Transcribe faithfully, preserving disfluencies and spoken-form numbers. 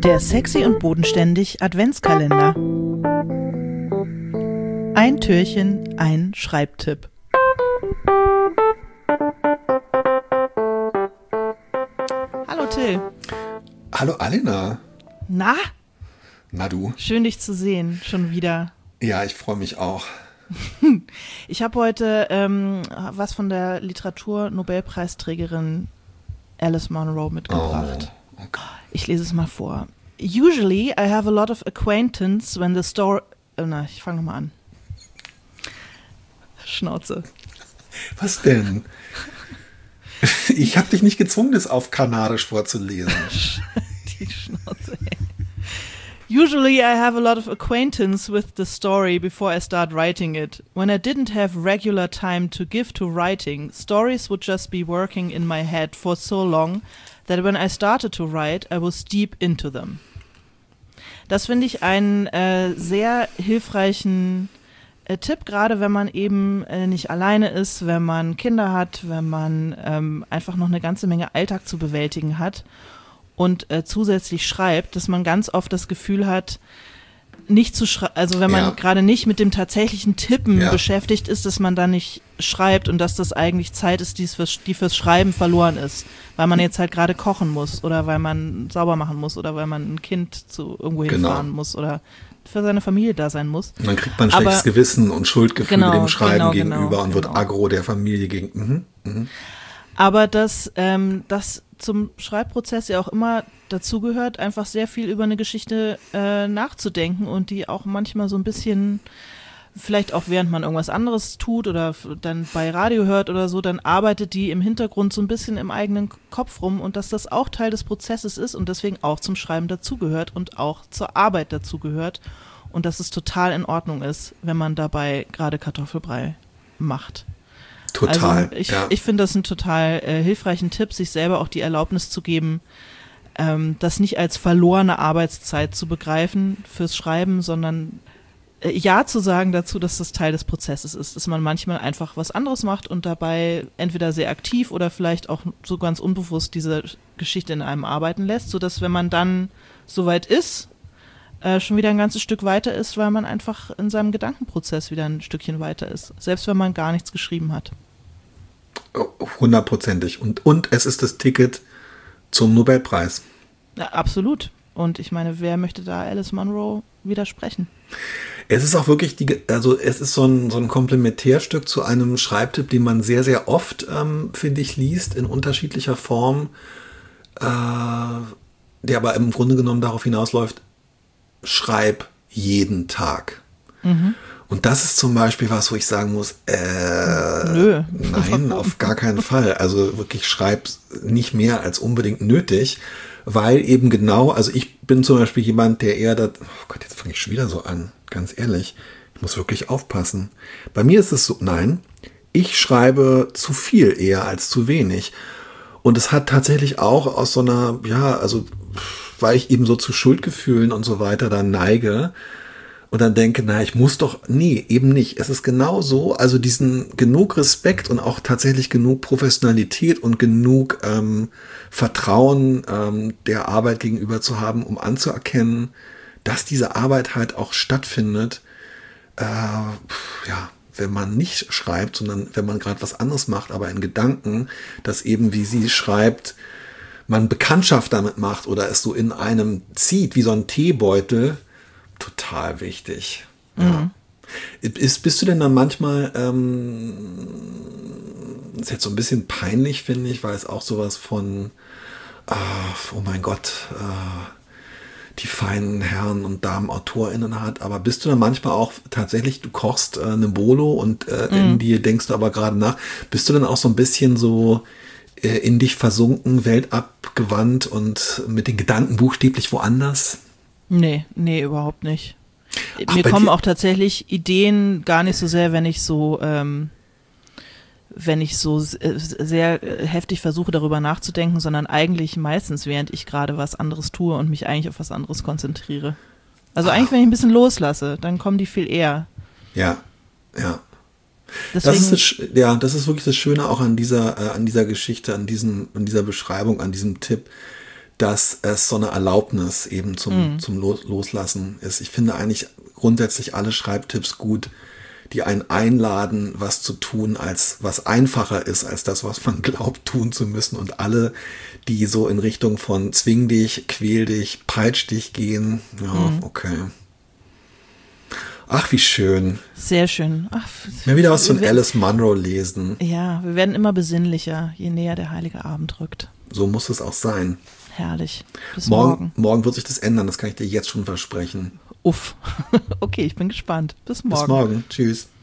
Der Sexy und Bodenständig Adventskalender. Ein Türchen, ein Schreibtipp. Hallo Till. Hallo Alena. Na? Na du? Schön dich zu sehen, schon wieder. Ja, ich freue mich auch. Ich habe heute ähm, was von der Literatur-Nobelpreisträgerin Alice Munro mitgebracht. Oh, okay. Ich lese es mal vor. Usually I have a lot of acquaintance when the story... Oh, na, ich fange nochmal an. Schnauze. Was denn? Ich habe dich nicht gezwungen, das auf Kanadisch vorzulesen. Die Schnauze, ey. Usually I have a lot of acquaintance with the story before I start writing it. When I didn't have regular time to give to writing, stories would just be working in my head for so long that when I started to write, I was deep into them. Das finde ich einen äh, sehr hilfreichen äh, Tipp, gerade wenn man eben äh, nicht alleine ist, wenn man Kinder hat, wenn man ähm, einfach noch eine ganze Menge Alltag zu bewältigen hat und äh, zusätzlich schreibt, dass man ganz oft das Gefühl hat, nicht zu schreiben, also wenn man Ja. gerade nicht mit dem tatsächlichen Tippen Ja. beschäftigt ist, dass man da nicht schreibt und dass das eigentlich Zeit ist, die fürs, die fürs Schreiben verloren ist, weil man jetzt halt gerade kochen muss oder weil man sauber machen muss oder weil man ein Kind zu irgendwo Genau. hinfahren muss oder für seine Familie da sein muss. Und dann kriegt man ein schlechtes Aber- Gewissen und Schuldgefühle Genau, dem Schreiben genau, gegenüber genau, und wird genau. aggro der Familie gegen. Mhm, mhm. Aber dass ähm, das zum Schreibprozess ja auch immer dazugehört, einfach sehr viel über eine Geschichte äh, nachzudenken und die auch manchmal so ein bisschen, vielleicht auch während man irgendwas anderes tut oder f- dann bei Radio hört oder so, dann arbeitet die im Hintergrund so ein bisschen im eigenen Kopf rum und dass das auch Teil des Prozesses ist und deswegen auch zum Schreiben dazugehört und auch zur Arbeit dazugehört und dass es total in Ordnung ist, wenn man dabei gerade Kartoffelbrei macht. Total. Also ich, ja. ich finde das einen total äh, hilfreichen Tipp, sich selber auch die Erlaubnis zu geben, ähm, das nicht als verlorene Arbeitszeit zu begreifen fürs Schreiben, sondern äh, ja zu sagen dazu, dass das Teil des Prozesses ist, dass man manchmal einfach was anderes macht und dabei entweder sehr aktiv oder vielleicht auch so ganz unbewusst diese Geschichte in einem arbeiten lässt, sodass wenn man dann soweit ist, äh, schon wieder ein ganzes Stück weiter ist, weil man einfach in seinem Gedankenprozess wieder ein Stückchen weiter ist, selbst wenn man gar nichts geschrieben hat. Hundertprozentig. Und, und es ist das Ticket zum Nobelpreis. Ja, absolut. Und ich meine, wer möchte da Alice Munro widersprechen? Es ist auch wirklich, die, also es ist so ein, so ein Komplementärstück zu einem Schreibtipp, den man sehr, sehr oft, ähm, finde ich, liest, in unterschiedlicher Form, äh, der aber im Grunde genommen darauf hinausläuft, schreib jeden Tag. Mhm. Und das ist zum Beispiel was, wo ich sagen muss, äh, Nö. nein, auf gar keinen Fall. Also wirklich schreib nicht mehr als unbedingt nötig, weil eben genau, also ich bin zum Beispiel jemand, der eher da, oh Gott, jetzt fange ich schon wieder so an, ganz ehrlich, ich muss wirklich aufpassen. Bei mir ist es so, nein, ich schreibe zu viel eher als zu wenig. Und es hat tatsächlich auch aus so einer, ja, also weil ich eben so zu Schuldgefühlen und so weiter dann neige, und dann denke, na, ich muss doch, nee, eben nicht. Es ist genau so, also diesen genug Respekt und auch tatsächlich genug Professionalität und genug ähm, Vertrauen ähm, der Arbeit gegenüber zu haben, um anzuerkennen, dass diese Arbeit halt auch stattfindet, äh, ja, wenn man nicht schreibt, sondern wenn man gerade was anderes macht, aber in Gedanken, dass eben, wie sie schreibt, man Bekanntschaft damit macht oder es so in einem zieht, wie so ein Teebeutel. Total wichtig. Ja. Mhm. Ist, bist du denn dann manchmal, ähm, ist jetzt so ein bisschen peinlich, finde ich, weil es auch sowas von, äh, oh mein Gott, äh, die feinen Herren und Damen AutorInnen hat, aber bist du dann manchmal auch tatsächlich, du kochst äh, eine Bolo und äh, Mhm. in dir denkst du aber gerade nach, bist du dann auch so ein bisschen so äh, in dich versunken, weltabgewandt und mit den Gedanken buchstäblich woanders? Nee, nee, überhaupt nicht. Ach, Mir bei kommen dir- auch tatsächlich Ideen gar nicht so sehr, wenn ich so, ähm, wenn ich so s- äh, sehr äh, heftig versuche, darüber nachzudenken, sondern eigentlich meistens, während ich gerade was anderes tue und mich eigentlich auf was anderes konzentriere. Also eigentlich, wenn ich ein bisschen loslasse, dann kommen die viel eher. Ja, ja. Deswegen, Das ist das, Sch- ja, das ist wirklich das Schöne auch an dieser, äh, an dieser Geschichte, an diesem, an dieser Beschreibung, an diesem Tipp, dass es so eine Erlaubnis eben zum, mhm. zum Loslassen ist. Ich finde eigentlich grundsätzlich alle Schreibtipps gut, die einen einladen, was zu tun, als was einfacher ist, als das, was man glaubt tun zu müssen. Und alle, die so in Richtung von zwing dich, quäl dich, peitsch dich gehen, ja, mhm. okay. Ach, wie schön. Sehr schön. Ach, Mir wieder was von Alice Munro lesen. Ja, wir werden immer besinnlicher, je näher der heilige Abend rückt. So muss es auch sein. Herrlich. Bis morgen. Morgen, morgen wird sich das ändern, das kann ich dir jetzt schon versprechen. Uff. Okay, ich bin gespannt. Bis morgen. Bis morgen. Tschüss.